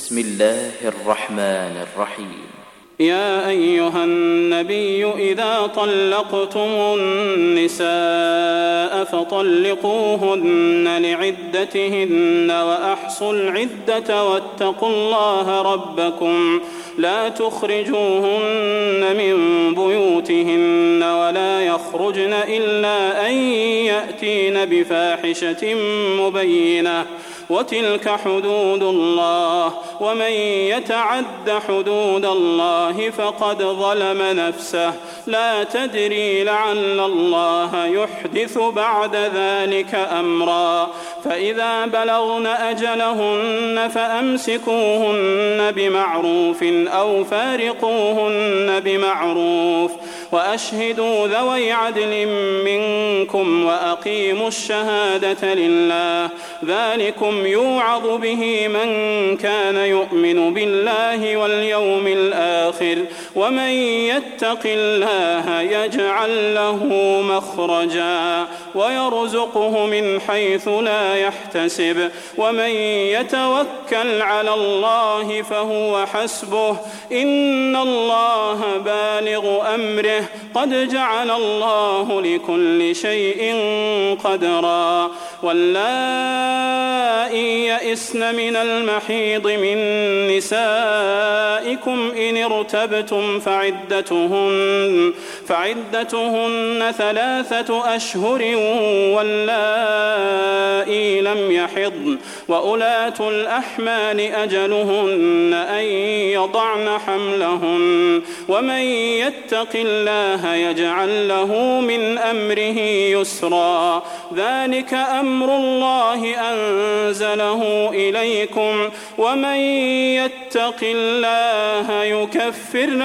بسم الله الرحمن الرحيم. يا أيها النبي إذا طلقتم النساء فطلقوهن لعدتهن وأحصوا العدة واتقوا الله ربكم لا تخرجوهن من بيوتهن ولا يخرجن إلا أن يأتين بفاحشة مبينة وتلك حدود الله ومن يتعد حدود الله فقد ظلم نفسه لا تدري لعل الله يحدث بعد ذلك أمرا فإذا بلغن أجلهن فأمسكوهن بمعروف أو فارقوهن بمعروف وأشهدوا ذوي عدل منكم وأقيموا الشهادة لله ذلكم يوعظ به من كان يؤمن بالله واليوم الآخر ومن يتق الله يجعل له مخرجا ويرزقه من حيث لا يحتسب ومن يتوكل على الله فهو حسبه إن الله بالغ أمره قد جعل الله لكل شيء قدرا واللائي يئسن من المحيض من نسائكم إن ارتبتم فعدتهن 3 أشهر واللائي لم يحضن وأولاة الأحمال أجلهن أن يضعن حملهن ومن يتق الله يجعل له من أمره يسرا ذلك أمر الله أنزله إليكم ومن يتق الله يكفر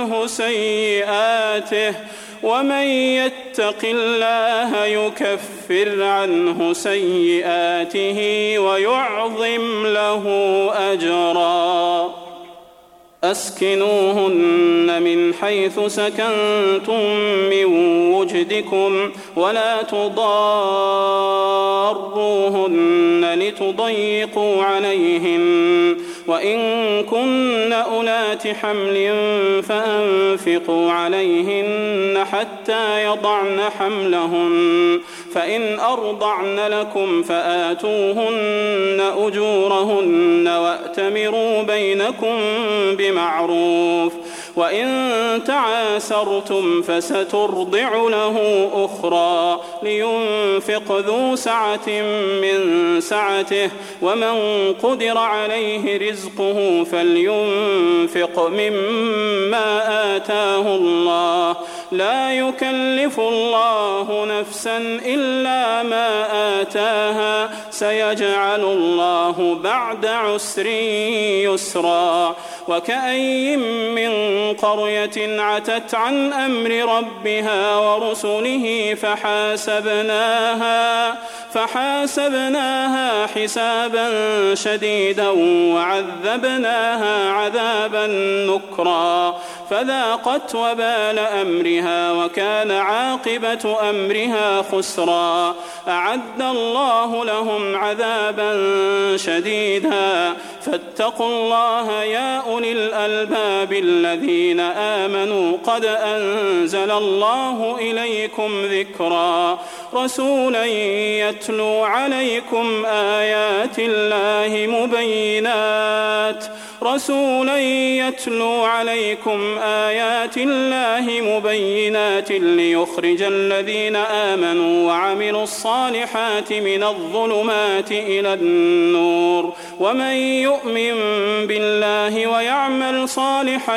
عنه سيئاته ويعظم له أجرا أسكنوهن من حيث سكنتم من وجدكم ولا تضاروهن لتضيقوا عليهن وإن كن أولات حمل فأنفقوا عليهن حتى يضعن حملهن فإن أرضعن لكم فآتوهن أجورهن وأتمروا بينكم بمعروف وإن تعاسرتم فسترضع له أخرى لينفق ذو سعة من سعته ومن قدر عليه رزقه فلينفق مما آتاه الله لا يكلف الله نفسا إلا ما آتاها سيجعل الله بعد عسر يسرا وكأي من قرية عتت عن أمر ربها ورسله فحاسبناها حسابا شديدا وعذبناها عذابا نكرا فذاقت وبال أمرها وكان عاقبة أمرها خسرا أعد الله لهم عذابا شديدا فاتقوا الله يا أولي الألباب الذين آمنوا قد أنزل الله إليكم ذكرا رسولا يتلو عليكم آيات الله مبينات ليخرج الذين آمنوا وعملوا الصالحات من الظلمات إلى النور ومن يؤمن بالله ويعمل صالحا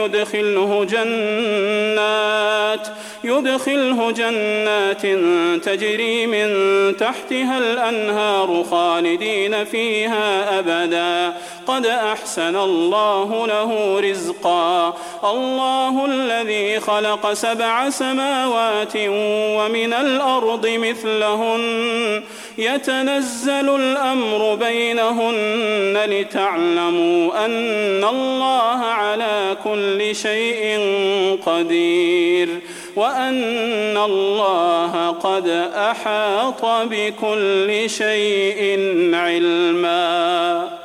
يدخله جنات تجري من تحتها الأنهار خالدين فيها أبدا قد أحسن الله له رزقا الله الذي خلق 7 سماوات ومن الأرض مثلهن يتنزل الأمر بينهن لتعلموا أن الله على كل شيء قدير وأن الله قد أحاط بكل شيء علما.